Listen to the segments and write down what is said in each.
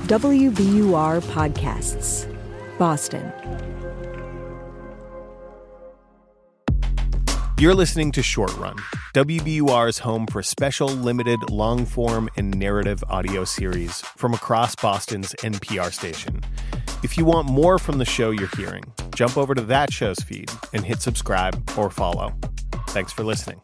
WBUR Podcasts, Boston. You're listening to Short Run, WBUR's home for special, limited, long-form, and narrative audio series from across Boston's NPR station. If you want more from the show you're hearing, jump over to that show's feed and hit subscribe or follow. Thanks for listening.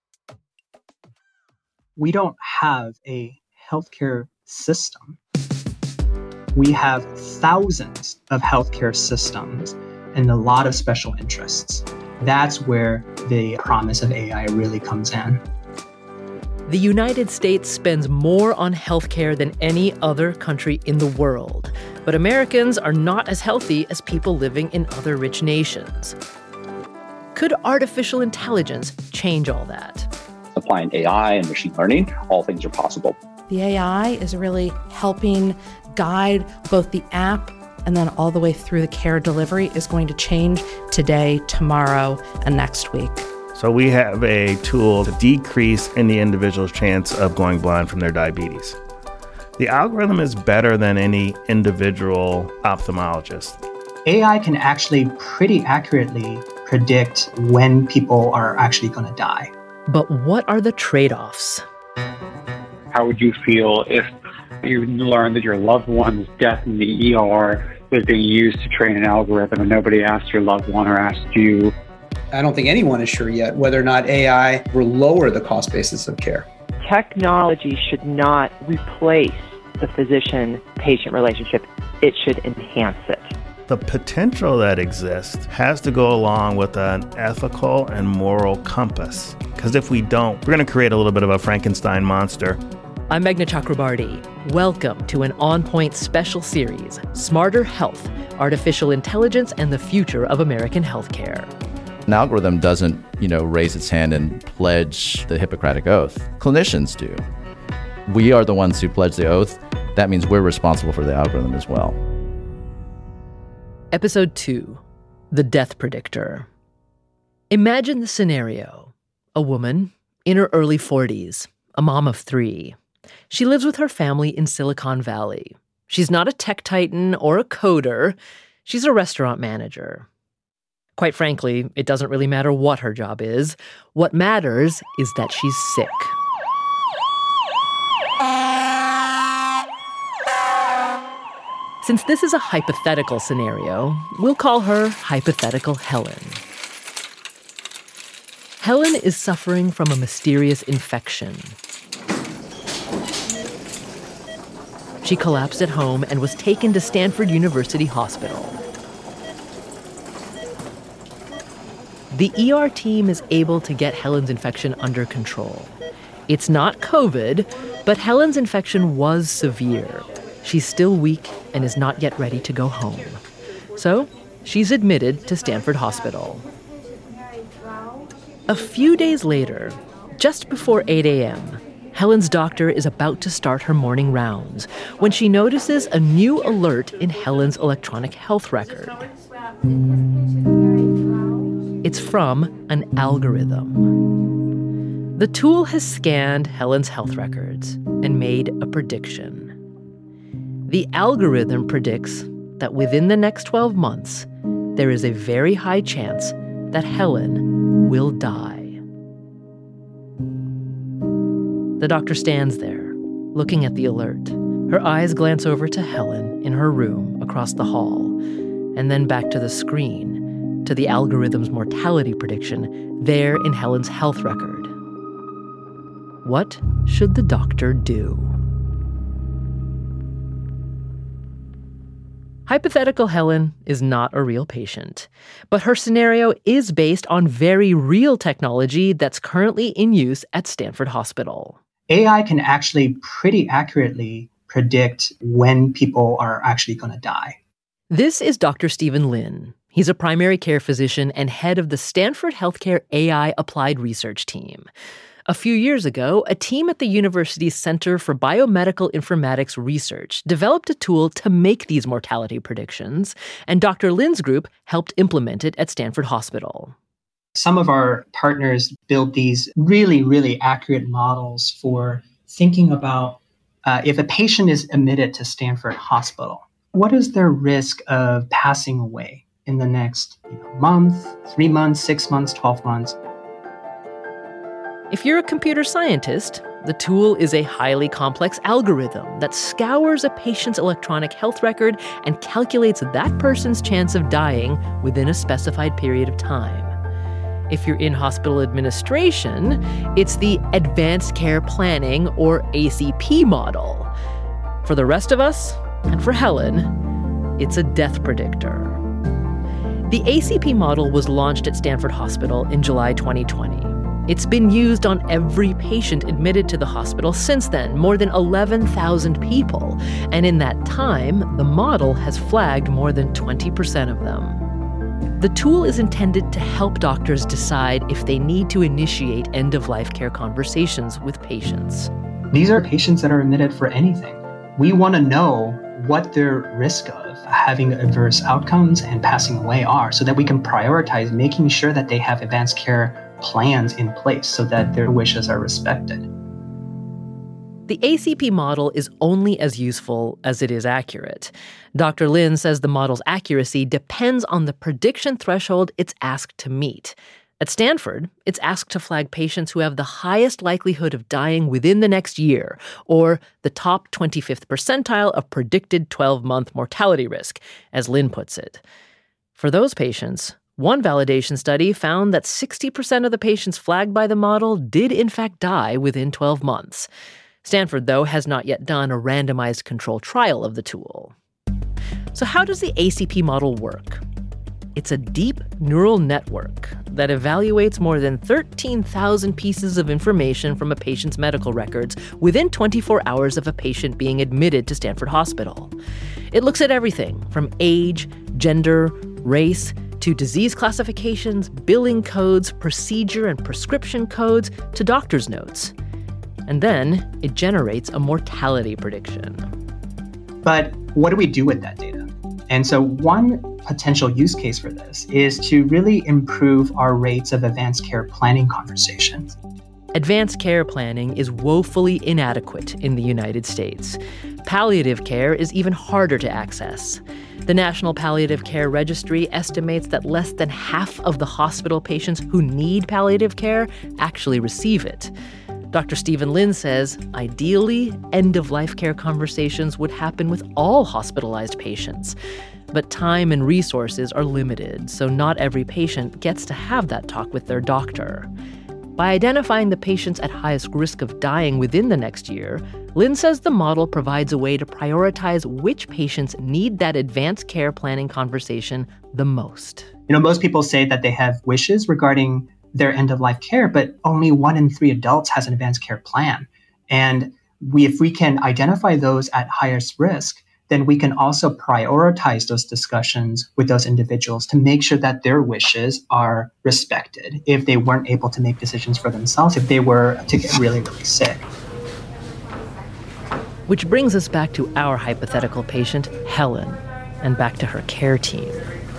We don't have a healthcare system. We have thousands of healthcare systems and a lot of special interests. That's where the promise of AI really comes in. The United States spends more on healthcare than any other country in the world. But Americans are not as healthy as people living in other rich nations. Could artificial intelligence change all that? Applying AI and machine learning, all things are possible. The AI is really helping guide both the app and then all the way through the care delivery is going to change today, tomorrow, and next week. So we have a tool to decrease any individual's chance of going blind from their diabetes. The algorithm is better than any individual ophthalmologist. AI can actually pretty accurately predict when people are actually going to die. But what are the trade-offs? How would you feel if you learned that your loved one's death in the ER was being used to train an algorithm and nobody asked your loved one or asked you? I don't think anyone is sure yet whether or not AI will lower the cost basis of care. Technology should not replace the physician-patient relationship. It should enhance it. The potential that exists has to go along with an ethical and moral compass. Because if we don't, we're going to create a little bit of a Frankenstein monster. I'm Meghna Chakrabarti. Welcome to an On Point special series, Smarter Health, Artificial Intelligence and the Future of American Healthcare. An algorithm doesn't, raise its hand and pledge the Hippocratic Oath. Clinicians do. We are the ones who pledge the oath. That means we're responsible for the algorithm as well. Episode 2, The Death Predictor. Imagine the scenario. A woman in her early 40s, a mom of 3. She lives with her family in Silicon Valley. She's not a tech titan or a coder. She's a restaurant manager. Quite frankly, it doesn't really matter what her job is. What matters is that she's sick. Since this is a hypothetical scenario, we'll call her Hypothetical Helen. Helen is suffering from a mysterious infection. She collapsed at home and was taken to Stanford University Hospital. The ER team is able to get Helen's infection under control. It's not COVID, but Helen's infection was severe. She's still weak and is not yet ready to go home. So, she's admitted to Stanford Hospital. A few days later, just before 8 a.m., Helen's doctor is about to start her morning rounds when she notices a new alert in Helen's electronic health record. It's from an algorithm. The tool has scanned Helen's health records and made a prediction. The algorithm predicts that within the next 12 months, there is a very high chance that Helen will die. The doctor stands there, looking at the alert. Her eyes glance over to Helen in her room across the hall, and then back to the screen, to the algorithm's mortality prediction there in Helen's health record. What should the doctor do? Hypothetical Helen is not a real patient, but her scenario is based on very real technology that's currently in use at Stanford Hospital. AI can actually pretty accurately predict when people are actually going to die. This is Dr. Stephen Lin. He's a primary care physician and head of the Stanford Healthcare AI Applied Research Team. A few years ago, a team at the university's Center for Biomedical Informatics Research developed a tool to make these mortality predictions, and Dr. Lin's group helped implement it at Stanford Hospital. Some of our partners built these really, really accurate models for thinking about if a patient is admitted to Stanford Hospital, what is their risk of passing away in the next month, 3 months, 6 months, 12 months? If you're a computer scientist, the tool is a highly complex algorithm that scours a patient's electronic health record and calculates that person's chance of dying within a specified period of time. If you're in hospital administration, it's the Advanced Care Planning, or ACP model. For the rest of us, and for Helen, it's a death predictor. The ACP model was launched at Stanford Hospital in July 2020. It's been used on every patient admitted to the hospital since then, more than 11,000 people. And in that time, the model has flagged more than 20% of them. The tool is intended to help doctors decide if they need to initiate end-of-life care conversations with patients. These are patients that are admitted for anything. We want to know what their risk of having adverse outcomes and passing away are so that we can prioritize making sure that they have advanced care plans in place so that their wishes are respected. The ACP model is only as useful as it is accurate. Dr. Lin says the model's accuracy depends on the prediction threshold it's asked to meet. At Stanford, it's asked to flag patients who have the highest likelihood of dying within the next year, or the top 25th percentile of predicted 12-month mortality risk, as Lin puts it. For those patients, one validation study found that 60% of the patients flagged by the model did in fact die within 12 months. Stanford, though, has not yet done a randomized control trial of the tool. So how does the ACP model work? It's a deep neural network that evaluates more than 13,000 pieces of information from a patient's medical records within 24 hours of a patient being admitted to Stanford Hospital. It looks at everything from age, gender, race, to disease classifications, billing codes, procedure and prescription codes, to doctor's notes. And then it generates a mortality prediction. But what do we do with that data? And so one potential use case for this is to really improve our rates of advanced care planning conversations. Advanced care planning is woefully inadequate in the United States. Palliative care is even harder to access. The National Palliative Care Registry estimates that less than half of the hospital patients who need palliative care actually receive it. Dr. Stephen Lin says, ideally, end-of-life care conversations would happen with all hospitalized patients. But time and resources are limited, so not every patient gets to have that talk with their doctor. By identifying the patients at highest risk of dying within the next year, Lin says the model provides a way to prioritize which patients need that advanced care planning conversation the most. Most people say that they have wishes regarding their end-of-life care, but only 1 in 3 adults has an advanced care plan. And if we can identify those at highest risk, then we can also prioritize those discussions with those individuals to make sure that their wishes are respected if they weren't able to make decisions for themselves, if they were to get really, really sick. Which brings us back to our hypothetical patient, Helen, and back to her care team.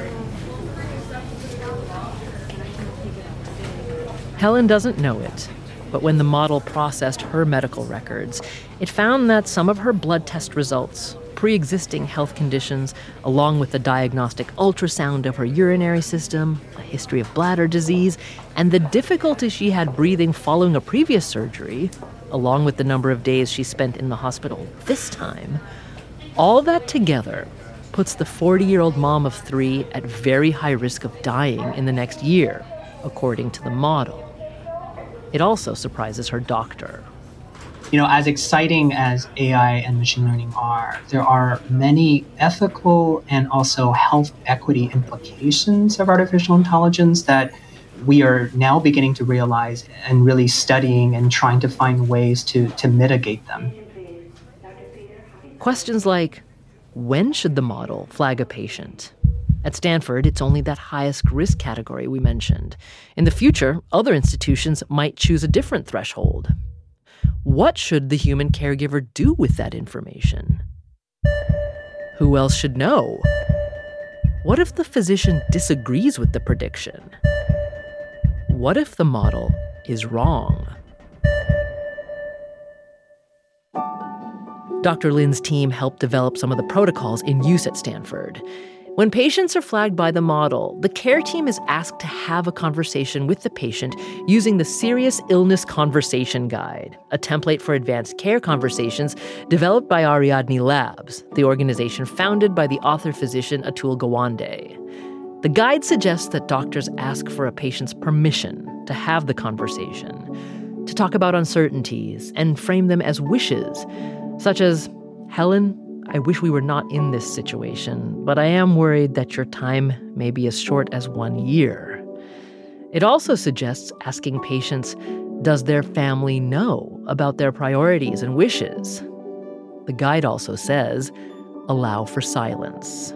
Helen doesn't know it, but when the model processed her medical records, it found that some of her blood test results, pre-existing health conditions, along with the diagnostic ultrasound of her urinary system, a history of bladder disease, and the difficulty she had breathing following a previous surgery, along with the number of days she spent in the hospital this time, all that together puts the 40-year-old mom of 3 at very high risk of dying in the next year, according to the model. It also surprises her doctor. As exciting as AI and machine learning are, there are many ethical and also health equity implications of artificial intelligence that we are now beginning to realize and really studying and trying to find ways to mitigate them. Questions like, when should the model flag a patient? At Stanford, it's only that highest risk category we mentioned. In the future, other institutions might choose a different threshold. What should the human caregiver do with that information? Who else should know? What if the physician disagrees with the prediction? What if the model is wrong? Dr. Lin's team helped develop some of the protocols in use at Stanford. When patients are flagged by the model, the care team is asked to have a conversation with the patient using the Serious Illness Conversation Guide, a template for advanced care conversations developed by Ariadne Labs, the organization founded by the author-physician Atul Gawande. The guide suggests that doctors ask for a patient's permission to have the conversation, to talk about uncertainties and frame them as wishes, such as, "Helen, I wish we were not in this situation, but I am worried that your time may be as short as 1 year." It also suggests asking patients, does their family know about their priorities and wishes? The guide also says, allow for silence.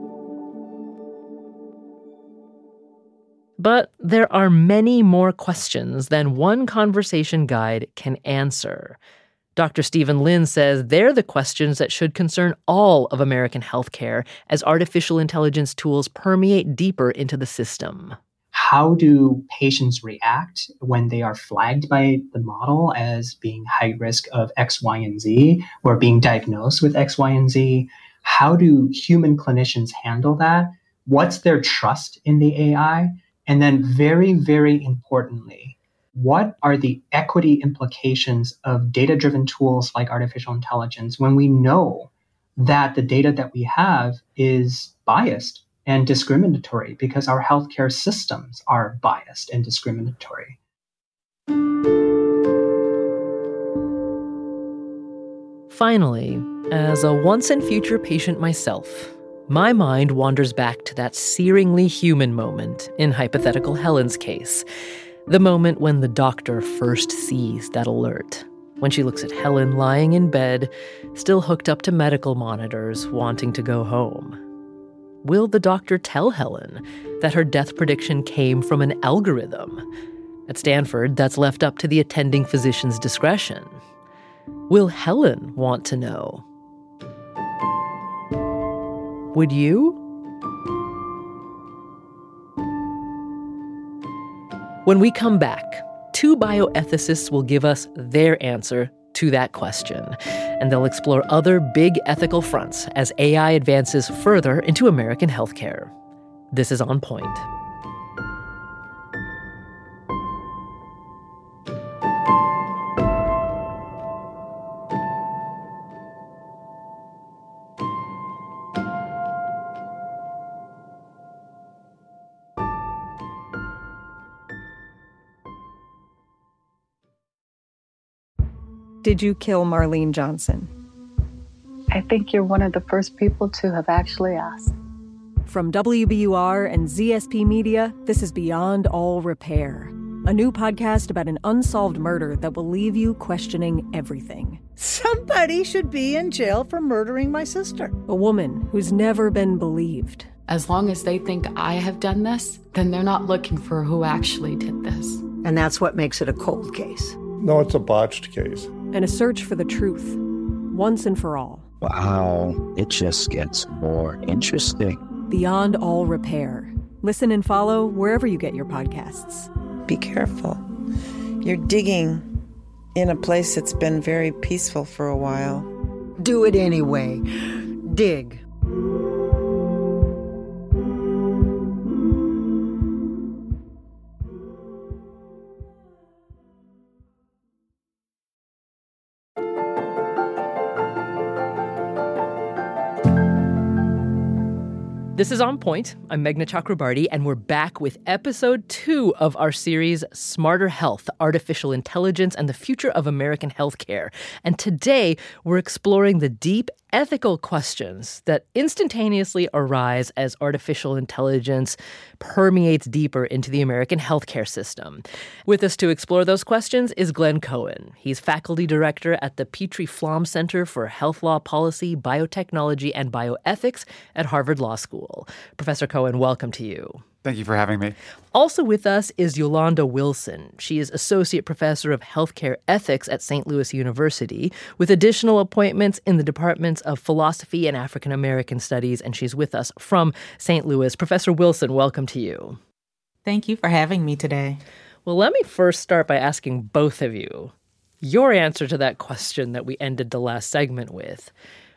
But there are many more questions than one conversation guide can answer. Dr. Stephen Lin says they're the questions that should concern all of American healthcare as artificial intelligence tools permeate deeper into the system. How do patients react when they are flagged by the model as being high risk of X, Y, and Z, or being diagnosed with X, Y, and Z? How do human clinicians handle that? What's their trust in the AI? And then very, very importantly, what are the equity implications of data-driven tools like artificial intelligence when we know that the data that we have is biased and discriminatory because our healthcare systems are biased and discriminatory? Finally, as a once-and-future patient myself, my mind wanders back to that searingly human moment in hypothetical Helen's case. The moment when the doctor first sees that alert, when she looks at Helen lying in bed, still hooked up to medical monitors, wanting to go home. Will the doctor tell Helen that her death prediction came from an algorithm? At Stanford, that's left up to the attending physician's discretion. Will Helen want to know? Would you? When we come back, two bioethicists will give us their answer to that question, and they'll explore other big ethical fronts as AI advances further into American healthcare. This is On Point. Did you kill Marlene Johnson? I think you're one of the first people to have actually asked. From WBUR and ZSP Media, this is Beyond All Repair, a new podcast about an unsolved murder that will leave you questioning everything. Somebody should be in jail for murdering my sister. A woman who's never been believed. As long as they think I have done this, then they're not looking for who actually did this. And that's what makes it a cold case. No, it's a botched case. And a search for the truth, once and for all. Wow, it just gets more interesting. Beyond All Repair. Listen and follow wherever you get your podcasts. Be careful. You're digging in a place that's been very peaceful for a while. Do it anyway. Dig. This is On Point. I'm Meghna Chakrabarty, and we're back with episode 2 of our series, Smarter Health, Artificial Intelligence and the Future of American Healthcare. And today, we're exploring the deep ethical questions that instantaneously arise as artificial intelligence permeates deeper into the American healthcare system. With us to explore those questions is Glenn Cohen. He's faculty director at the Petrie Flom Center for Health Law Policy, Biotechnology, and Bioethics at Harvard Law School. Professor Cohen, welcome to you. Thank you for having me. Also with us is Yolanda Wilson. She is Associate Professor of Healthcare Ethics at St. Louis University, with additional appointments in the Departments of Philosophy and African American Studies, and she's with us from St. Louis. Professor Wilson, welcome to you. Thank you for having me today. Well, let me first start by asking both of you, your answer to that question that we ended the last segment with.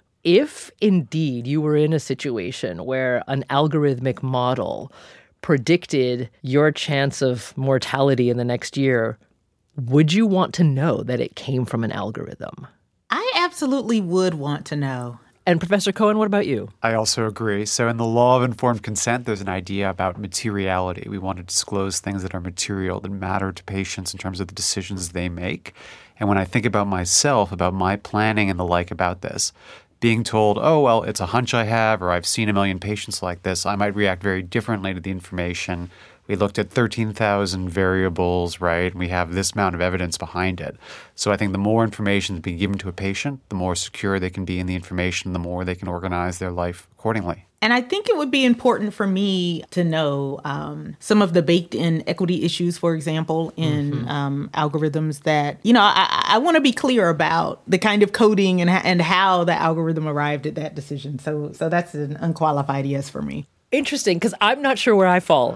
If indeed you were in a situation where an algorithmic model predicted your chance of mortality in the next year, would you want to know that it came from an algorithm? I absolutely would want to know. And Professor Cohen, what about you? I also agree. So in the law of informed consent, there's an idea about materiality. We want to disclose things that are material, that matter to patients in terms of the decisions they make. And when I think about myself, about my planning and the like about this, being told, oh, well, it's a hunch I have, or I've seen a million patients like this, I might react very differently to the information. We looked at 13,000 variables, right? And we have this amount of evidence behind it. So I think the more information is being given to a patient, the more secure they can be in the information, the more they can organize their life accordingly. And I think it would be important for me to know some of the baked-in equity issues, for example, in algorithms that, I want to be clear about the kind of coding and how the algorithm arrived at that decision. So that's an unqualified yes for me. Interesting, because I'm not sure where I fall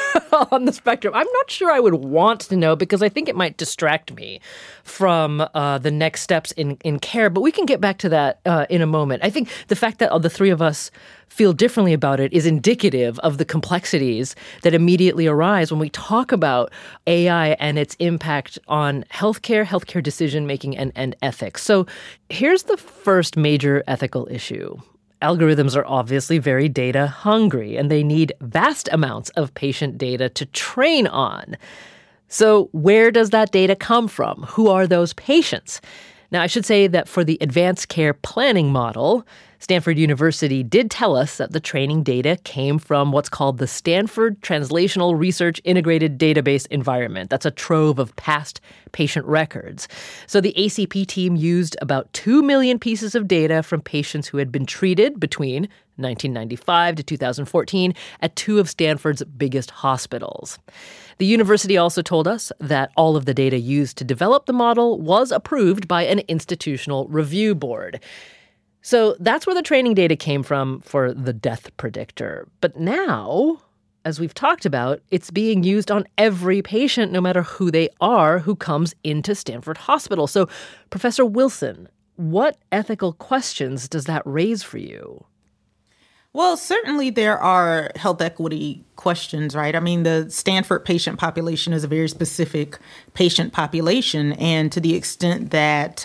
on the spectrum. I'm not sure I would want to know because I think it might distract me from the next steps in care. But we can get back to that in a moment. I think the fact that the three of us feel differently about it is indicative of the complexities that immediately arise when we talk about AI and its impact on healthcare decision-making, and ethics. So here's the first major ethical issue. Algorithms are obviously very data hungry, and they need vast amounts of patient data to train on. So where does that data come from? Who are those patients? Now, I should say that for the advanced care planning model, Stanford University did tell us that the training data came from what's called the Stanford Translational Research Integrated Database Environment. That's a trove of past patient records. So the ACP team used about 2 million pieces of data from patients who had been treated between 1995 to 2014 at two of Stanford's biggest hospitals. The university also told us that all of the data used to develop the model was approved by an institutional review board. So that's where the training data came from for the death predictor. But now, as we've talked about, it's being used on every patient, no matter who they are, who comes into Stanford Hospital. So, Professor Wilson, what ethical questions does that raise for you? Well, certainly there are health equity questions, right? I mean, the Stanford patient population is a very specific patient population. And to the extent that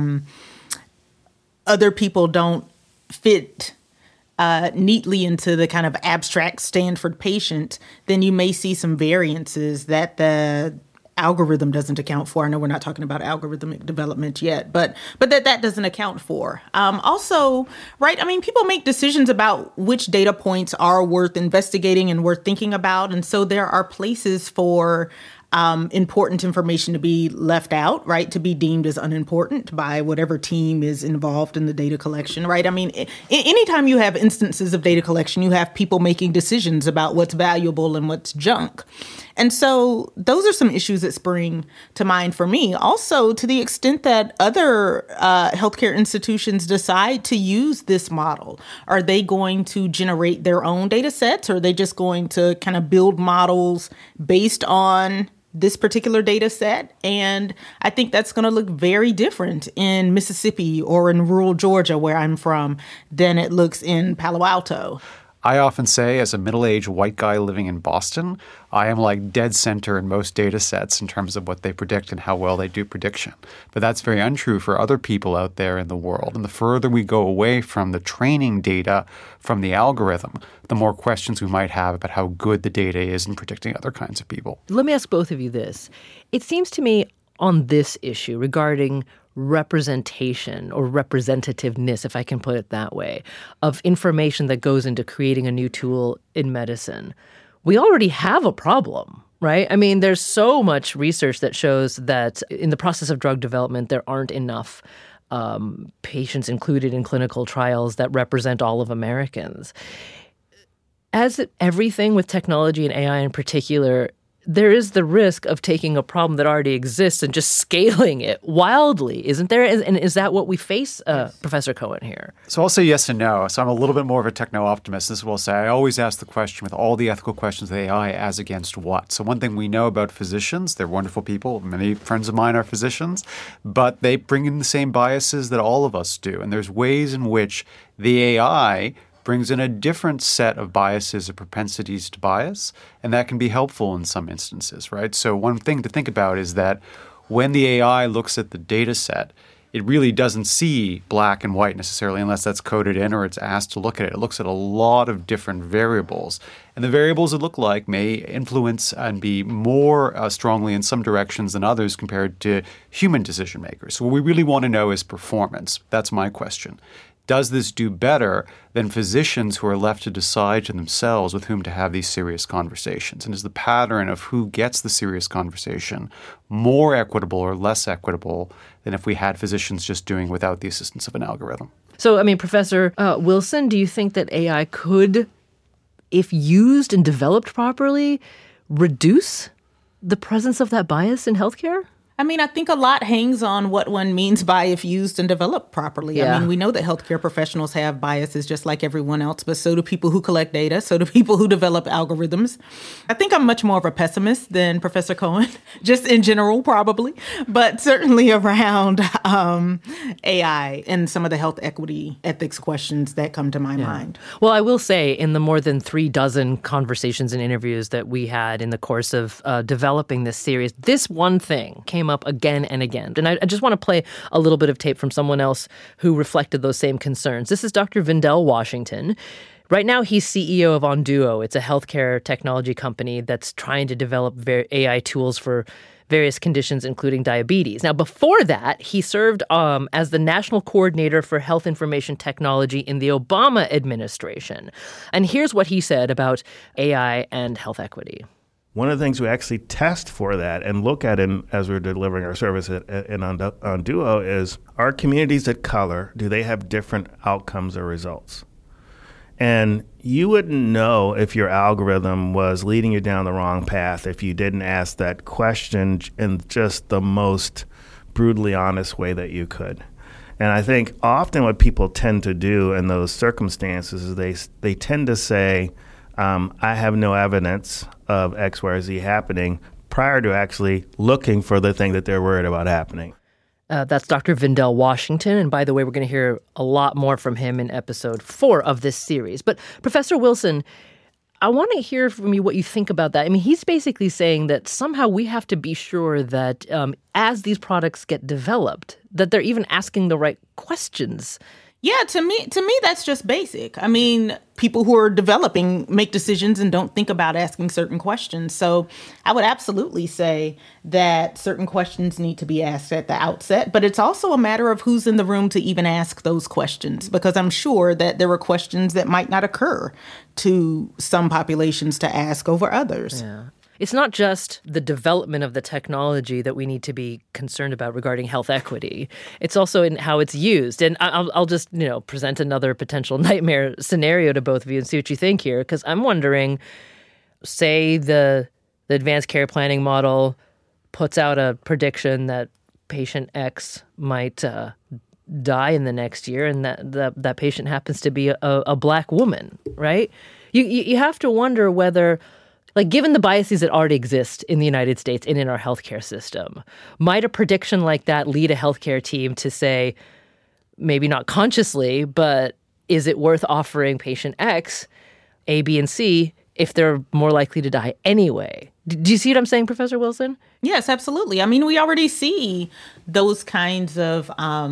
other people don't fit neatly into the kind of abstract Stanford patient, then you may see some variances that the algorithm doesn't account for. I know we're not talking about algorithmic development yet, but that doesn't account for. Also, right, I mean, people make decisions about which data points are worth investigating and worth thinking about. And so there are places for important information to be left out, right, to be deemed as unimportant by whatever team is involved in the data collection, right? I mean, anytime you have instances of data collection, you have people making decisions about what's valuable and what's junk. And so those are some issues that spring to mind for me. Also, to the extent that other healthcare institutions decide to use this model, are they going to generate their own data sets, or are they just going to kind of build models based on this particular data set? And I think that's going to look very different in Mississippi or in rural Georgia, where I'm from, than it looks in Palo Alto. I often say, as a middle-aged white guy living in Boston, I am like dead center in most data sets in terms of what they predict and how well they do prediction. But that's very untrue for other people out there in the world. And the further we go away from the training data from the algorithm, the more questions we might have about how good the data is in predicting other kinds of people. Let me ask both of you this. It seems to me on this issue regarding representation or representativeness, if I can put it that way, of information that goes into creating a new tool in medicine, we already have a problem, right? I mean, there's so much research that shows that in the process of drug development, there aren't enough patients included in clinical trials that represent all of Americans. As everything with technology and AI in particular, there is the risk of taking a problem that already exists and just scaling it wildly, isn't there? And is that what we face, Professor Cohen, here? So I'll say yes and no. So I'm a little bit more of a techno-optimist. This is what I'll say. I always ask the question with all the ethical questions of AI as against what? So one thing we know about physicians, they're wonderful people. Many friends of mine are physicians, but they bring in the same biases that all of us do. And there's ways in which the AI brings in a different set of biases or propensities to bias, and that can be helpful in some instances, right? So one thing to think about is that when the AI looks at the data set, it really doesn't see black and white necessarily unless that's coded in or it's asked to look at it. It looks at a lot of different variables. And the variables it look like may influence and be more strongly in some directions than others compared to human decision makers. So what we really want to know is performance. That's my question. Does this do better than physicians who are left to decide to themselves with whom to have these serious conversations? And is the pattern of who gets the serious conversation more equitable or less equitable than if we had physicians just doing without the assistance of an algorithm? So, I mean, Professor Wilson, do you think that AI could, if used and developed properly, reduce the presence of that bias in healthcare? I mean, I think a lot hangs on what one means by if used and developed properly. Yeah. I mean, we know that healthcare professionals have biases just like everyone else, but so do people who collect data, so do people who develop algorithms. I think I'm much more of a pessimist than Professor Cohen, just in general, probably, but certainly around AI and some of the health equity ethics questions that come to my mind. Well, I will say in the more than 36 conversations and interviews that we had in the course of developing this series, this one thing came up again and again. And I just want to play a little bit of tape from someone else who reflected those same concerns. This is Dr. Vindell Washington. Right now, he's CEO of Onduo. It's a healthcare technology company that's trying to develop AI tools for various conditions, including diabetes. Now, before that, he served as the National Coordinator for Health Information Technology in the Obama administration. And here's what he said about AI and health equity. One of the things we actually test for that and look at as we're delivering our service in Onduo is, are communities of color, do they have different outcomes or results? And you wouldn't know if your algorithm was leading you down the wrong path if you didn't ask that question in just the most brutally honest way that you could. And I think often what people tend to do in those circumstances is they tend to say, I have no evidence of X, Y, or Z happening prior to actually looking for the thing that they're worried about happening. That's Dr. Vindell Washington. And by the way, we're going to hear a lot more from him in episode 4 of this series. But Professor Wilson, I want to hear from you what you think about that. I mean, he's basically saying that somehow we have to be sure that as these products get developed, that they're even asking the right questions. Yeah, to me, that's just basic. I mean, people who are developing make decisions and don't think about asking certain questions. So I would absolutely say that certain questions need to be asked at the outset, but it's also a matter of who's in the room to even ask those questions, because I'm sure that there are questions that might not occur to some populations to ask over others. Yeah. It's not just the development of the technology that we need to be concerned about regarding health equity. It's also in how it's used. And I'll just, present another potential nightmare scenario to both of you and see what you think here. Because I'm wondering, say the advanced care planning model puts out a prediction that patient X might die in the next year, and that patient happens to be a Black woman, right? You have to wonder whether, given the biases that already exist in the United States and in our healthcare system, might a prediction like that lead a healthcare team to say, maybe not consciously, but is it worth offering patient X A, B, and C if they're more likely to die anyway? Do you see what I'm saying, Professor Wilson? Yes, absolutely. I mean, we already see those kinds of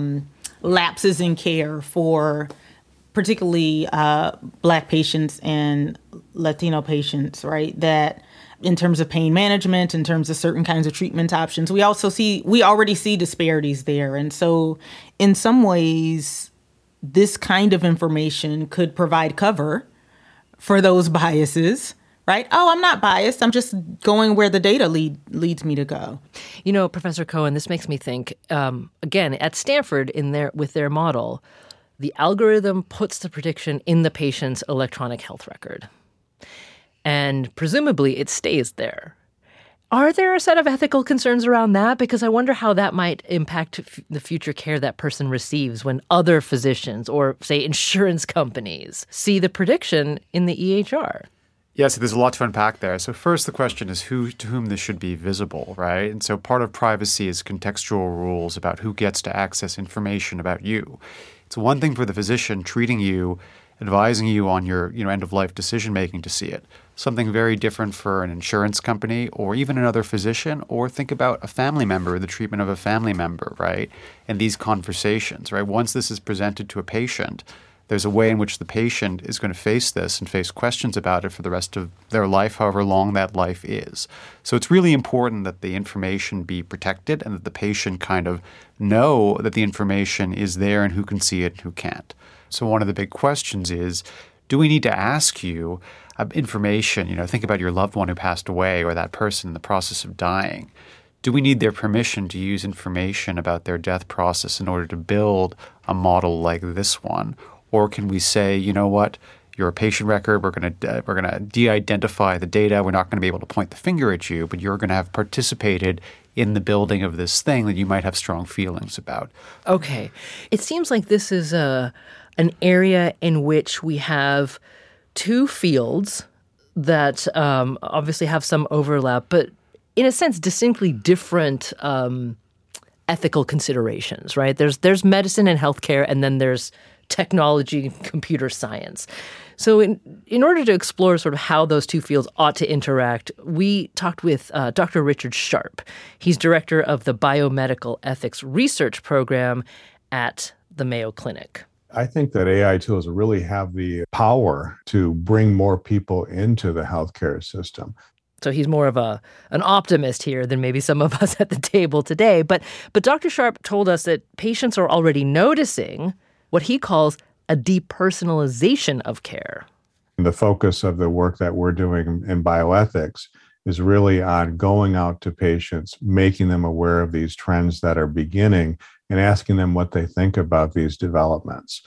lapses in care for particularly Black patients and Latino patients, right? That in terms of pain management, in terms of certain kinds of treatment options, we already see disparities there. And so in some ways, this kind of information could provide cover for those biases, right? Oh, I'm not biased. I'm just going where the data leads me to go. Professor Cohen, this makes me think, again, at Stanford with their model, the algorithm puts the prediction in the patient's electronic health record. And presumably it stays there. Are there a set of ethical concerns around that? Because I wonder how that might impact the future care that person receives when other physicians or, say, insurance companies see the prediction in the EHR. Yeah, so there's a lot to unpack there. So first, the question is to whom this should be visible, right? And so part of privacy is contextual rules about who gets to access information about you. It's one thing for the physician treating you, advising you on your end-of-life decision-making to see it. Something very different for an insurance company or even another physician, or think about a family member, the treatment of a family member, right? And these conversations, right? Once this is presented to a patient, there's a way in which the patient is going to face this and face questions about it for the rest of their life, however long that life is. So it's really important that the information be protected and that the patient kind of know that the information is there and who can see it and who can't. So one of the big questions is, do we need to ask you information? Think about your loved one who passed away or that person in the process of dying. Do we need their permission to use information about their death process in order to build a model like this one? Or can we say, you know what, you're a patient record, we're going to de-identify the data, we're not going to be able to point the finger at you, but you're going to have participated in the building of this thing that you might have strong feelings about. Okay. It seems like this is an area in which we have two fields that obviously have some overlap, but in a sense, distinctly different ethical considerations, right? There's medicine and healthcare, and then there's technology and computer science. So in order to explore sort of how those two fields ought to interact, we talked with Dr. Richard Sharp. He's director of the Biomedical Ethics Research Program at the Mayo Clinic. I think that AI tools really have the power to bring more people into the healthcare system. So he's more of an optimist here than maybe some of us at the table today. But Dr. Sharp told us that patients are already noticing what he calls a depersonalization of care. The focus of the work that we're doing in bioethics is really on going out to patients, making them aware of these trends that are beginning and asking them what they think about these developments.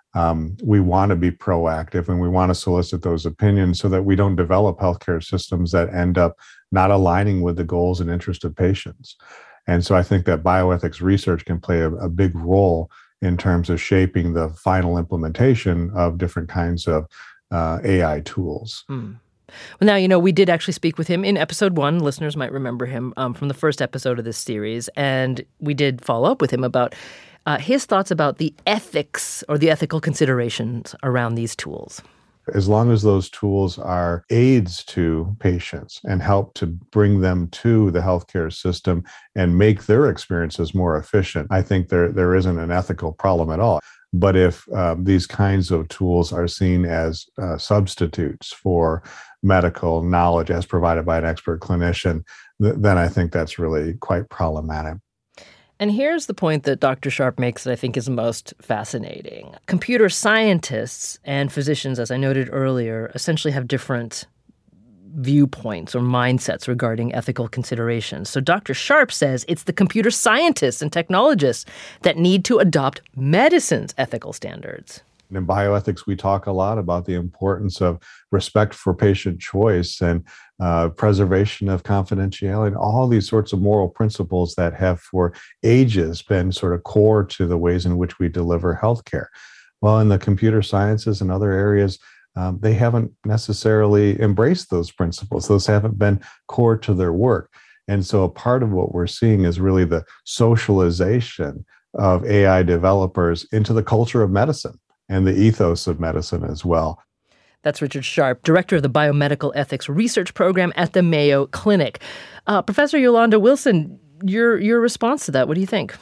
We want to be proactive and we want to solicit those opinions so that we don't develop healthcare systems that end up not aligning with the goals and interests of patients. And so I think that bioethics research can play a big role in terms of shaping the final implementation of different kinds of AI tools. Well, now, we did actually speak with him in episode 1. Listeners might remember him from the first episode of this series. And we did follow up with him about his thoughts about the ethics or the ethical considerations around these tools. As long as those tools are aids to patients and help to bring them to the healthcare system and make their experiences more efficient, I think there isn't an ethical problem at all. But if these kinds of tools are seen as substitutes for medical knowledge as provided by an expert clinician, then I think that's really quite problematic. And here's the point that Dr. Sharp makes that I think is most fascinating. Computer scientists and physicians, as I noted earlier, essentially have different viewpoints or mindsets regarding ethical considerations. So Dr. Sharp says it's the computer scientists and technologists that need to adopt medicine's ethical standards. In bioethics, we talk a lot about the importance of respect for patient choice and preservation of confidentiality, and all these sorts of moral principles that have for ages been sort of core to the ways in which we deliver healthcare. Well, in the computer sciences and other areas, they haven't necessarily embraced those principles. Those haven't been core to their work. And so a part of what we're seeing is really the socialization of AI developers into the culture of medicine and the ethos of medicine as well. That's Richard Sharp, director of the Biomedical Ethics Research Program at the Mayo Clinic. Professor Yolanda Wilson, your response to that, what do you think?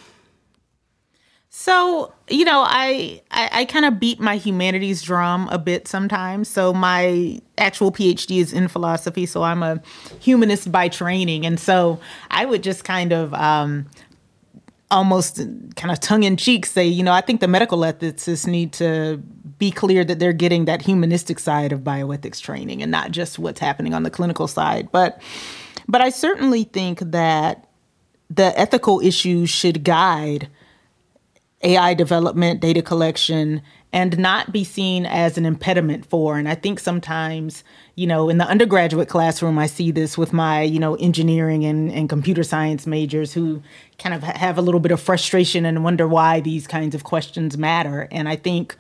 So, I kind of beat my humanities drum a bit sometimes. So my actual PhD is in philosophy, so I'm a humanist by training. And so I would just kind of almost kind of tongue-in-cheek say, I think the medical ethicists need to be clear that they're getting that humanistic side of bioethics training and not just what's happening on the clinical side. But I certainly think that the ethical issues should guide AI development, data collection, and not be seen as an impediment for. And I think sometimes, in the undergraduate classroom, I see this with my, engineering and computer science majors who kind of have a little bit of frustration and wonder why these kinds of questions matter. And I think,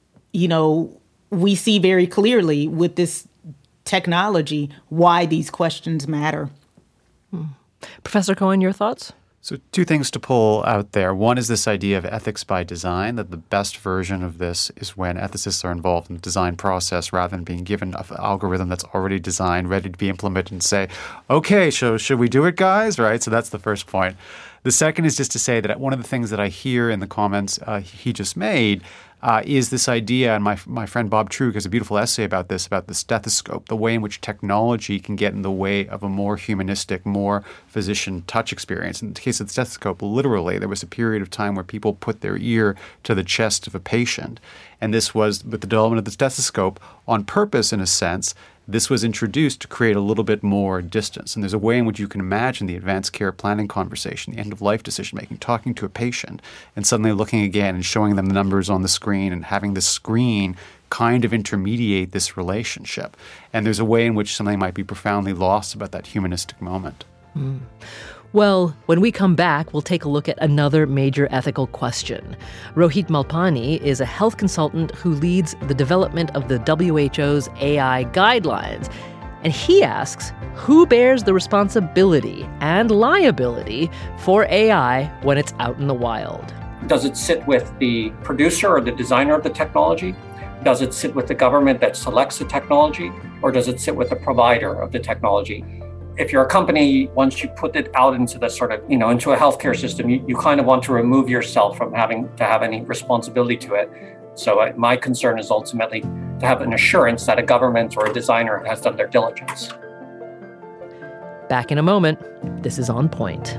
we see very clearly with this technology why these questions matter. Professor Cohen, your thoughts? So 2 things to pull out there. One is this idea of ethics by design, that the best version of this is when ethicists are involved in the design process rather than being given an algorithm that's already designed, ready to be implemented and say, okay, so should we do it, guys? Right? So that's the first point. The second is just to say that one of the things that I hear in the comments he just made is this idea, and my friend Bob Trug has a beautiful essay about the stethoscope, the way in which technology can get in the way of a more humanistic, more physician touch experience. In the case of the stethoscope, literally, there was a period of time where people put their ear to the chest of a patient. And this was, with the development of the stethoscope, on purpose in a sense, this was introduced to create a little bit more distance. And there's a way in which you can imagine the advanced care planning conversation, the end-of-life decision-making, talking to a patient and suddenly looking again and showing them the numbers on the screen and having the screen kind of intermediate this relationship. And there's a way in which something might be profoundly lost about that humanistic moment. Mm. Well, when we come back, we'll take a look at another major ethical question. Rohit Malpani is a health consultant who leads the development of the WHO's AI guidelines. And he asks, who bears the responsibility and liability for AI when it's out in the wild? Does it sit with the producer or the designer of the technology? Does it sit with the government that selects the technology? Or does it sit with the provider of the technology? If you're a company, once you put it out into the sort of, into a healthcare system, you kind of want to remove yourself from having to have any responsibility to it. So my concern is ultimately to have an assurance that a government or a designer has done their diligence. Back in a moment. This is On Point.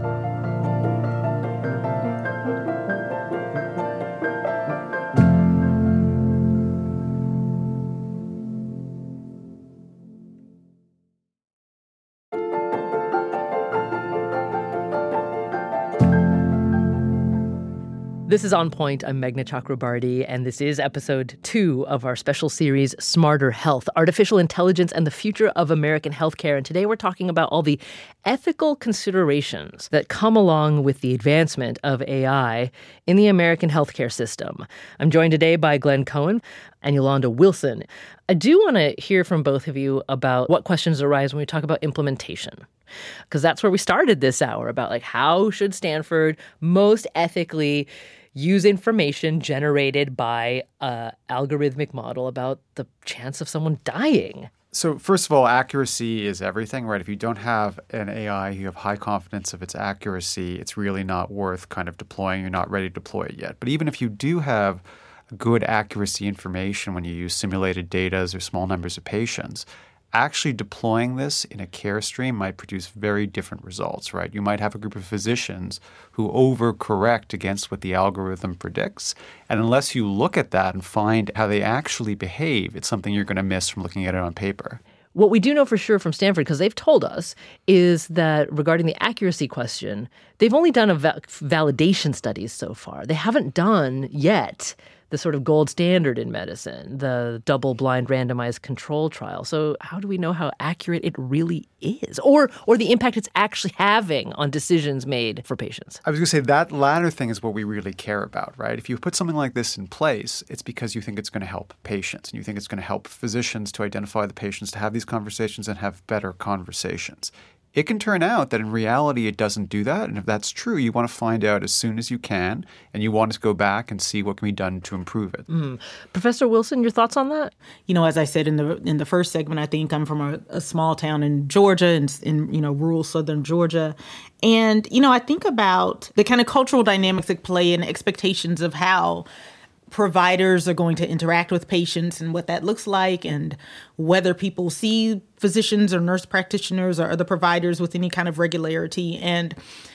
This is On Point. I'm Meghna Chakrabarty, and this is episode 2 of our special series, Smarter Health, Artificial Intelligence and the Future of American Healthcare. And today we're talking about all the ethical considerations that come along with the advancement of AI in the American healthcare system. I'm joined today by Glenn Cohen and Yolanda Wilson. I do want to hear from both of you about what questions arise when we talk about implementation. Because that's where we started this hour, about how should Stanford most ethically use information generated by an algorithmic model about the chance of someone dying. So first of all, accuracy is everything, right? If you don't have an AI, you have high confidence of its accuracy, it's really not worth kind of deploying. You're not ready to deploy it yet. But even if you do have good accuracy information when you use simulated data or small numbers of patients, actually deploying this in a care stream might produce very different results, right? You might have a group of physicians who overcorrect against what the algorithm predicts. And unless you look at that and find how they actually behave, it's something you're going to miss from looking at it on paper. What we do know for sure from Stanford, because they've told us, is that regarding the accuracy question, they've only done validation studies so far. They haven't done yet the sort of gold standard in medicine, the double-blind randomized control trial. So how do we know how accurate it really is, or the impact it's actually having on decisions made for patients? I was going to say that latter thing is what we really care about, right? If you put something like this in place, it's because you think it's going to help patients, and you think it's going to help physicians to identify the patients, to have these conversations and have better conversations. It can turn out that in reality it doesn't do that. And if that's true, you want to find out as soon as you can, and you want to go back and see what can be done to improve it. Professor Wilson, your thoughts on that? As I said in the first segment, I think I'm from a small town in Georgia, in rural southern Georgia. And, I think about the kind of cultural dynamics that play in expectations of how providers are going to interact with patients and what that looks like, and whether people see physicians or nurse practitioners or other providers with any kind of regularity, and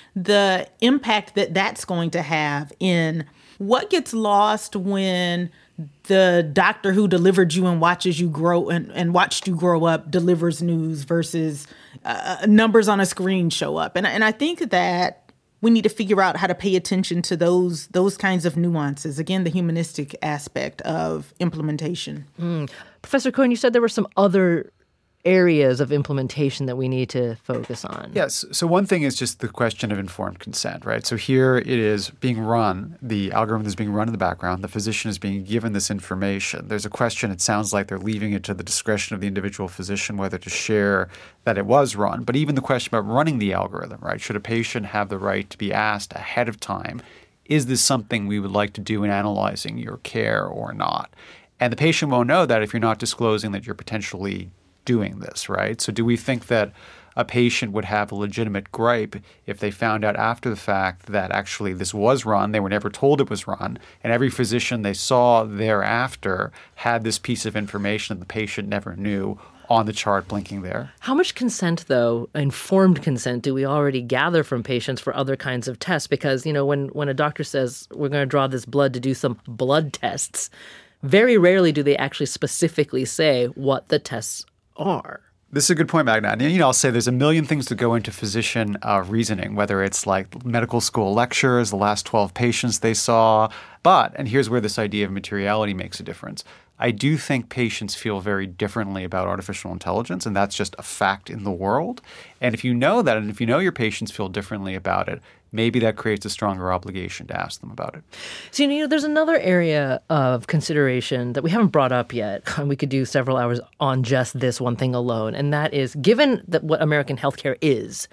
the impact that that's going to have in what gets lost when the doctor who delivered you and watches you grow and watched you grow up delivers news versus numbers on a screen show up. And I think that we need to figure out how to pay attention to those kinds of nuances. Again, the humanistic aspect of implementation. Professor Cohen, you said there were some other areas of implementation that we need to focus on. Yes. So one thing is just the question of informed consent, right? So here it is being run, the algorithm is being run in the background, the physician is being given this information. There's a question, it sounds like they're leaving it to the discretion of the individual physician whether to share that it was run. But even the question about running the algorithm, right? Should a patient have the right to be asked ahead of time, is this something we would like to do in analyzing your care or not? And the patient won't know that if you're not disclosing that you're potentially doing this, right? So do we think that a patient would have a legitimate gripe if they found out after the fact that actually this was run, they were never told it was run, and every physician they saw thereafter had this piece of information that the patient never knew on the chart blinking there? How much consent, though, informed consent, do we already gather from patients for other kinds of tests? Because, when a doctor says we're going to draw this blood to do some blood tests, very rarely do they actually specifically say what the tests are. This is a good point, Magna. And, I'll say there's a million things that go into physician reasoning, whether it's like medical school lectures, the last 12 patients they saw. And here's where this idea of materiality makes a difference. I do think patients feel very differently about artificial intelligence, and that's just a fact in the world. And if you know that, and if you know your patients feel differently about it, maybe that creates a stronger obligation to ask them about it. So, there's another area of consideration that we haven't brought up yet, and we could do several hours on just this one thing alone, and that is, given that what American healthcare is,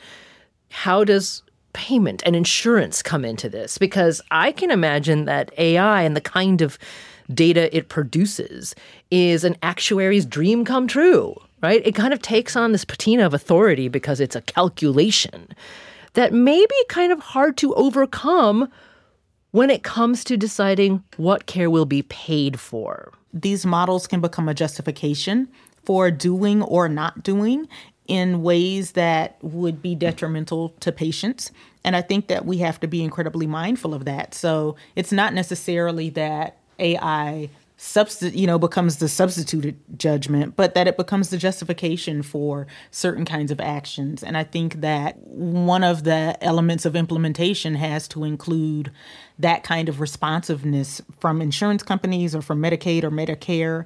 how does payment and insurance come into this? Because I can imagine that AI and the kind of data it produces is an actuary's dream come true, right? It kind of takes on this patina of authority because it's a calculation that may be kind of hard to overcome when it comes to deciding what care will be paid for. These models can become a justification for doing or not doing in ways that would be detrimental to patients. And I think that we have to be incredibly mindful of that. So it's not necessarily that AI becomes the substituted judgment, but that it becomes the justification for certain kinds of actions. And I think that one of the elements of implementation has to include that kind of responsiveness from insurance companies or from Medicaid or Medicare.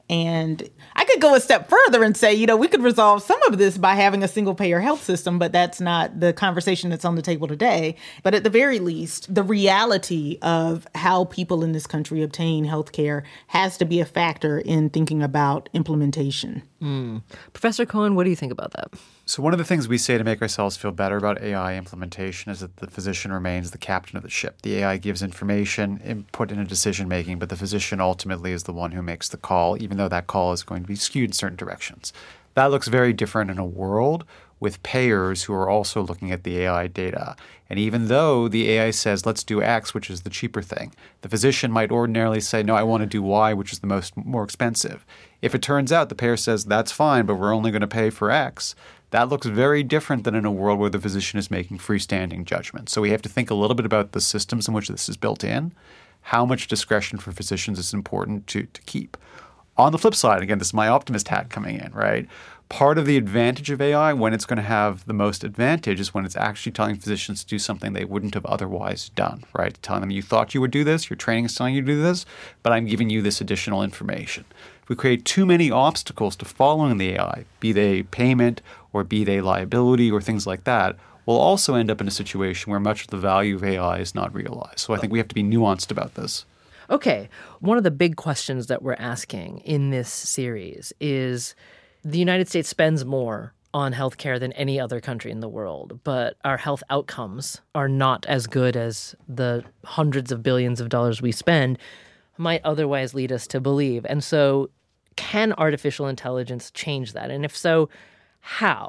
And I could go a step further and say, we could resolve some of this by having a single payer health system, but that's not the conversation that's on the table today. But at the very least, the reality of how people in this country obtain health care has to be a factor in thinking about implementation. Professor Cohen, what do you think about that? So one of the things we say to make ourselves feel better about AI implementation is that the physician remains the captain of the ship. The AI gives information, input into decision-making, but the physician ultimately is the one who makes the call, even though that call is going to be skewed in certain directions. That looks very different in a world with payers who are also looking at the AI data. And even though the AI says, let's do X, which is the cheaper thing, the physician might ordinarily say, no, I want to do Y, which is the more expensive. If it turns out the payer says, that's fine, but we're only going to pay for X, that looks very different than in a world where the physician is making freestanding judgments. So we have to think a little bit about the systems in which this is built in, how much discretion for physicians is important to keep. On the flip side, again, this is my optimist hat coming in, right? Part of the advantage of AI, when it's going to have the most advantage, is when it's actually telling physicians to do something they wouldn't have otherwise done, right? Telling them, you thought you would do this, your training is telling you to do this, but I'm giving you this additional information. If we create too many obstacles to following the AI, be they payment or be they liability or things like that, we'll also end up in a situation where much of the value of AI is not realized. So I think we have to be nuanced about this. Okay. One of the big questions that we're asking in this series is the United States spends more on healthcare than any other country in the world, but our health outcomes are not as good as the hundreds of billions of dollars we spend might otherwise lead us to believe. And so can artificial intelligence change that? And if so, how?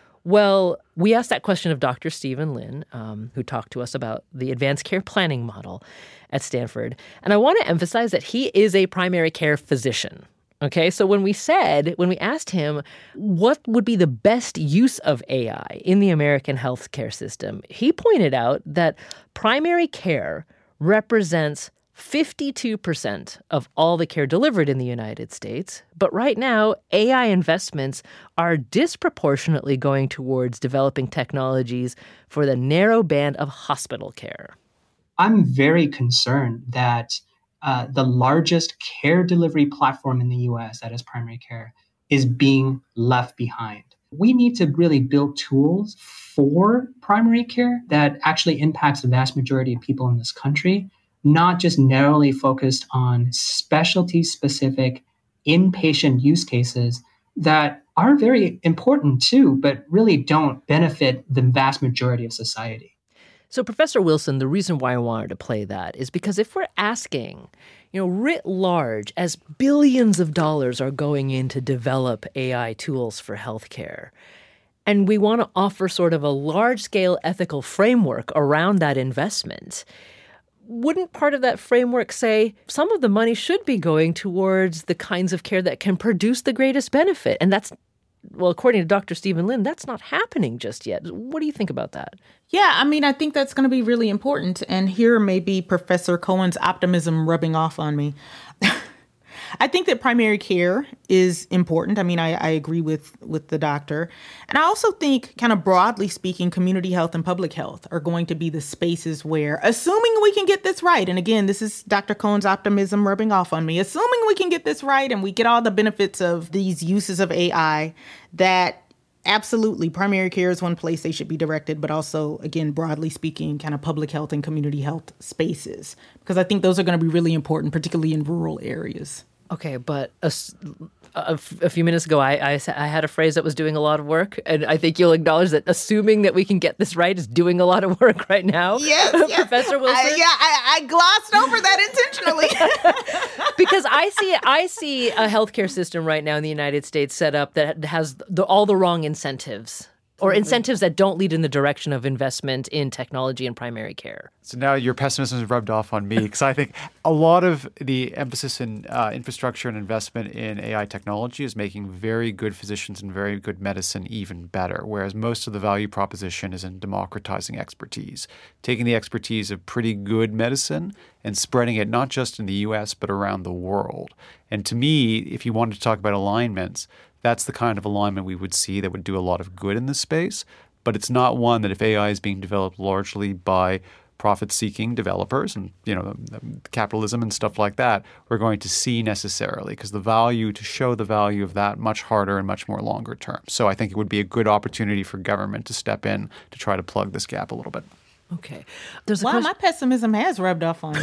Well, we asked that question of Dr. Stephen Lin, who talked to us about the advanced care planning model at Stanford. And I want to emphasize that he is a primary care physician. Okay, so when we asked him what would be the best use of AI in the American healthcare system, he pointed out that primary care represents 52% of all the care delivered in the United States. But right now, AI investments are disproportionately going towards developing technologies for the narrow band of hospital care. I'm very concerned that the largest care delivery platform in the US, that is primary care, is being left behind. We need to really build tools for primary care that actually impacts the vast majority of people in this country, not just narrowly focused on specialty-specific inpatient use cases that are very important too, but really don't benefit the vast majority of society. So, Professor Wilson, the reason why I wanted to play that is because if we're asking, writ large, as billions of dollars are going in to develop AI tools for healthcare, and we want to offer sort of a large-scale ethical framework around that investment, wouldn't part of that framework say some of the money should be going towards the kinds of care that can produce the greatest benefit? And that's, well, according to Dr. Stephen Lin, that's not happening just yet. What do you think about that? Yeah, I think that's going to be really important. And here may be Professor Cohen's optimism rubbing off on me. I think that primary care is important. I agree with the doctor. And I also think, kind of broadly speaking, community health and public health are going to be the spaces where, assuming we can get this right, and again, this is Dr. Cohen's optimism rubbing off on me, assuming we can get this right and we get all the benefits of these uses of AI, that absolutely primary care is one place they should be directed, but also, again, broadly speaking, kind of public health and community health spaces, because I think those are going to be really important, particularly in rural areas. Okay, but a few minutes ago, I had a phrase that was doing a lot of work, and I think you'll acknowledge that assuming that we can get this right is doing a lot of work right now. Yes, Professor Wilson. I glossed over that intentionally. Because I see a healthcare system right now in the United States set up that has all the wrong incentives. Or incentives that don't lead in the direction of investment in technology and primary care. So now your pessimism is rubbed off on me, because I think a lot of the emphasis in infrastructure and investment in AI technology is making very good physicians and very good medicine even better, whereas most of the value proposition is in democratizing expertise, taking the expertise of pretty good medicine and spreading it not just in the US, but around the world. And to me, if you wanted to talk about alignments, that's the kind of alignment we would see that would do a lot of good in this space. But it's not one that if AI is being developed largely by profit-seeking developers and, capitalism and stuff like that, we're going to see necessarily, because to show the value of that much harder and much more longer term. So I think it would be a good opportunity for government to step in to try to plug this gap a little bit. Okay. My pessimism has rubbed off on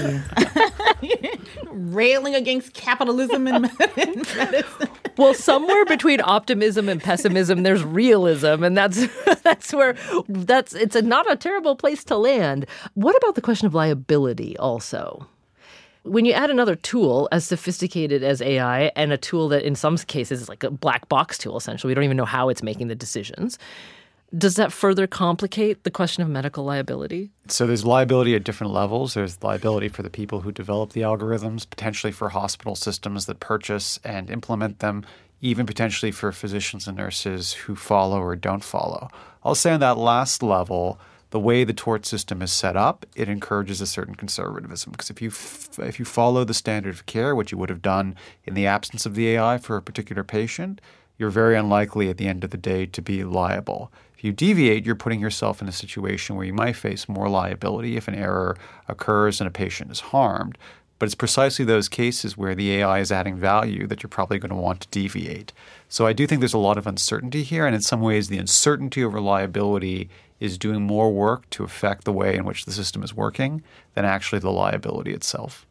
you. Railing against capitalism in medicine. Well, somewhere between optimism and pessimism, there's realism, and that's where it's not a terrible place to land. What about the question of liability also? When you add another tool as sophisticated as AI, and a tool that in some cases is like a black box tool, essentially, we don't even know how it's making the decisions, does that further complicate the question of medical liability? So there's liability at different levels. There's liability for the people who develop the algorithms, potentially for hospital systems that purchase and implement them, even potentially for physicians and nurses who follow or don't follow. I'll say on that last level, the way the tort system is set up, it encourages a certain conservatism. Because if you follow the standard of care, which you would have done in the absence of the AI for a particular patient, you're very unlikely at the end of the day to be liable. If you deviate, you're putting yourself in a situation where you might face more liability if an error occurs and a patient is harmed. But it's precisely those cases where the AI is adding value that you're probably going to want to deviate. So I do think there's a lot of uncertainty here, and in some ways the uncertainty over liability is doing more work to affect the way in which the system is working than actually the liability itself.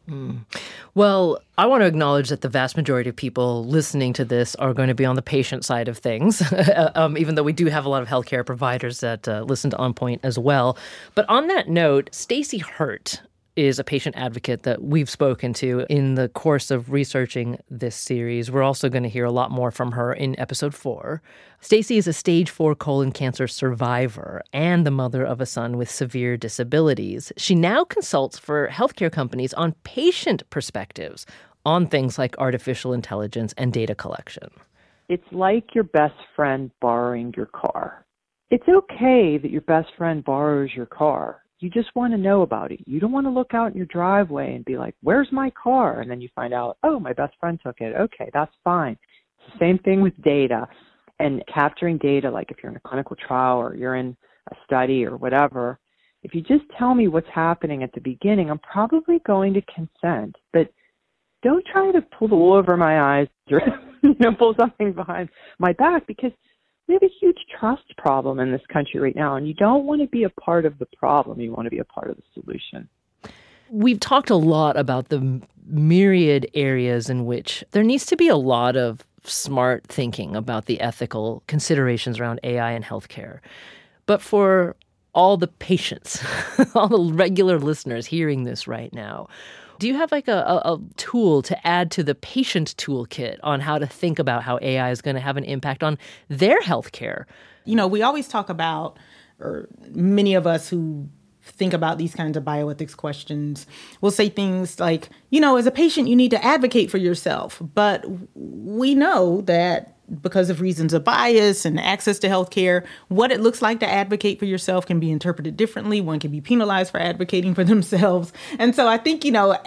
Well, I want to acknowledge that the vast majority of people listening to this are going to be on the patient side of things, even though we do have a lot of healthcare providers that listen to On Point as well. But on that note, Stacey Hurt is a patient advocate that we've spoken to in the course of researching this series. We're also going to hear a lot more from her in episode 4. Stacey is a stage 4 colon cancer survivor and the mother of a son with severe disabilities. She now consults for healthcare companies on patient perspectives on things like artificial intelligence and data collection. It's like your best friend borrowing your car. It's okay that your best friend borrows your car. You just want to know about it. You don't want to look out in your driveway and be like, where's my car? And then you find out, oh, my best friend took it. Okay, that's fine. It's the same thing with data and capturing data, like if you're in a clinical trial or you're in a study or whatever. If you just tell me what's happening at the beginning, I'm probably going to consent. But don't try to pull the wool over my eyes or pull something behind my back, because we have a huge trust problem in this country right now, and you don't want to be a part of the problem. You want to be a part of the solution. We've talked a lot about the myriad areas in which there needs to be a lot of smart thinking about the ethical considerations around AI and healthcare. But for all the patients, all the regular listeners hearing this right now, do you have like a tool to add to the patient toolkit on how to think about how AI is going to have an impact on their healthcare? We always talk about, or many of us who think about these kinds of bioethics questions will say things like, as a patient, you need to advocate for yourself. But we know that because of reasons of bias and access to healthcare, what it looks like to advocate for yourself can be interpreted differently. One can be penalized for advocating for themselves. And so I think,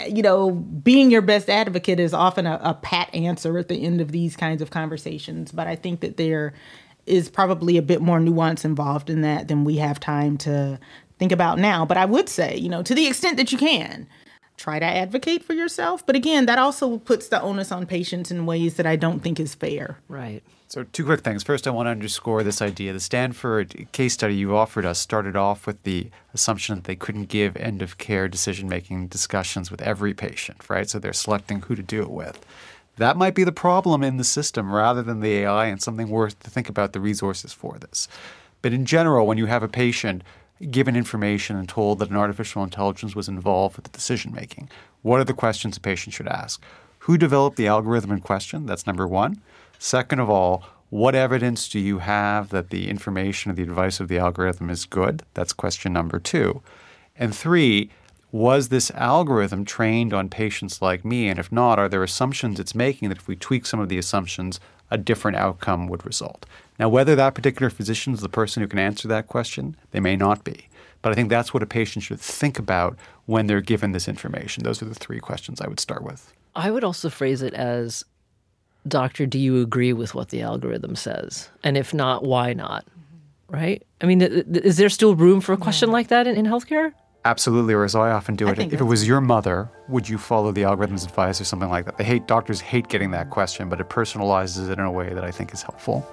being your best advocate is often a pat answer at the end of these kinds of conversations. But I think that there is probably a bit more nuance involved in that than we have time to think about now. But I would say, to the extent that you can, try to advocate for yourself. But again, that also puts the onus on patients in ways that I don't think is fair. Right. So 2 quick things. First, I want to underscore this idea. The Stanford case study you offered us started off with the assumption that they couldn't give end-of-care decision-making discussions with every patient, right? So they're selecting who to do it with. That might be the problem in the system rather than the AI, and something worth to think about the resources for this. But in general, when you have a patient given information and told that an artificial intelligence was involved with the decision-making, what are the questions a patient should ask? Who developed the algorithm in question? That's number one. Second of all, what evidence do you have that the information or the advice of the algorithm is good? That's question number 2. And 3, was this algorithm trained on patients like me? And if not, are there assumptions it's making that if we tweak some of the assumptions, a different outcome would result? Now, whether that particular physician is the person who can answer that question, they may not be. But I think that's what a patient should think about when they're given this information. Those are the 3 questions I would start with. I would also phrase it as, doctor, do you agree with what the algorithm says? And if not, why not? Right? I mean, is there still room for a question like that in healthcare? Absolutely, or as I often do it, if it was your mother, would you follow the algorithm's advice or something like that? Doctors hate getting that question, but it personalizes it in a way that I think is helpful.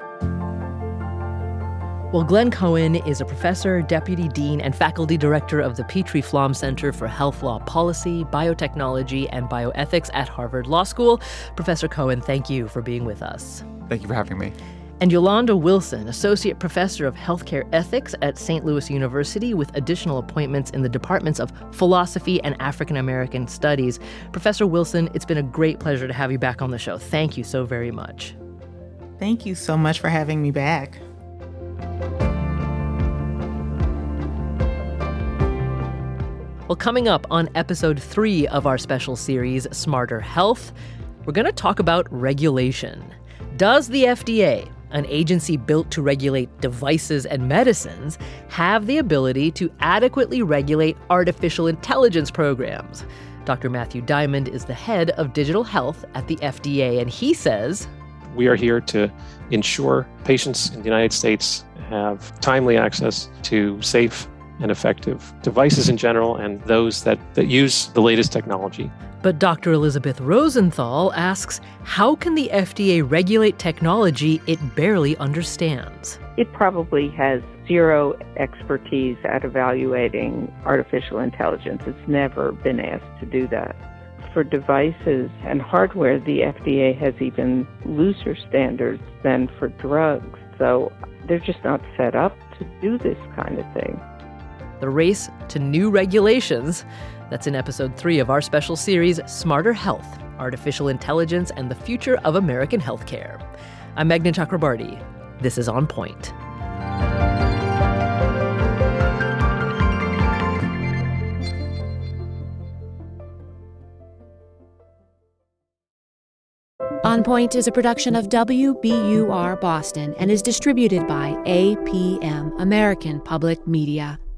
Well, Glenn Cohen is a professor, deputy dean, and faculty director of the Petrie Flom Center for Health Law Policy, Biotechnology, and Bioethics at Harvard Law School. Professor Cohen, thank you for being with us. Thank you for having me. And Yolanda Wilson, associate professor of healthcare ethics at St. Louis University, with additional appointments in the departments of philosophy and African American studies. Professor Wilson, it's been a great pleasure to have you back on the show. Thank you so very much. Thank you so much for having me back. Well, coming up on episode 3 of our special series, Smarter Health, we're going to talk about regulation. Does the FDA, an agency built to regulate devices and medicines, have the ability to adequately regulate artificial intelligence programs? Dr. Matthew Diamond is the head of digital health at the FDA, and he says, we are here to ensure patients in the United States have timely access to safe and effective devices in general and those that use the latest technology. But Dr. Elizabeth Rosenthal asks, how can the FDA regulate technology it barely understands? It probably has zero expertise at evaluating artificial intelligence. It's never been asked to do that. For devices and hardware, the FDA has even looser standards than for drugs. So they're just not set up to do this kind of thing. The race to new regulations. That's in episode 3 of our special series, Smarter Health, Artificial Intelligence and the Future of American Healthcare. I'm Meghna Chakrabarti. This is On Point. On Point is a production of WBUR Boston and is distributed by APM, American Public Media.